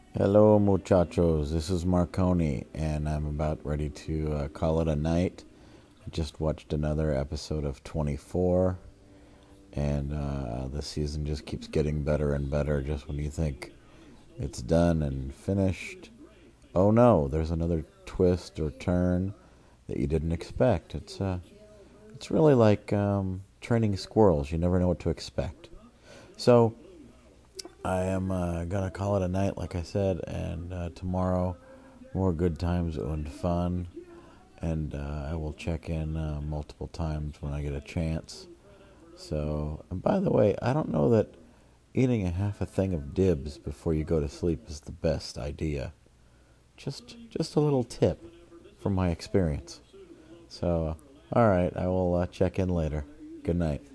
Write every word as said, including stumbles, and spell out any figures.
Hello, muchachos. This is Marconi, and I'm about ready to uh, call it a night. I just watched another episode of twenty-four, and uh, the season just keeps getting better and better. Just when you think it's done and finished, oh no, there's another twist or turn that you didn't expect. It's uh, it's really like um, training squirrels. You never know what to expect. So I am uh, gonna call it a night, like I said, and uh, tomorrow more good times and fun, and uh, I will check in uh, multiple times when I get a chance. So, and by the way, I don't know that eating a half a thing of dibs before you go to sleep is the best idea. Just, just a little tip from my experience. So, all right, I will uh, check in later. Good night.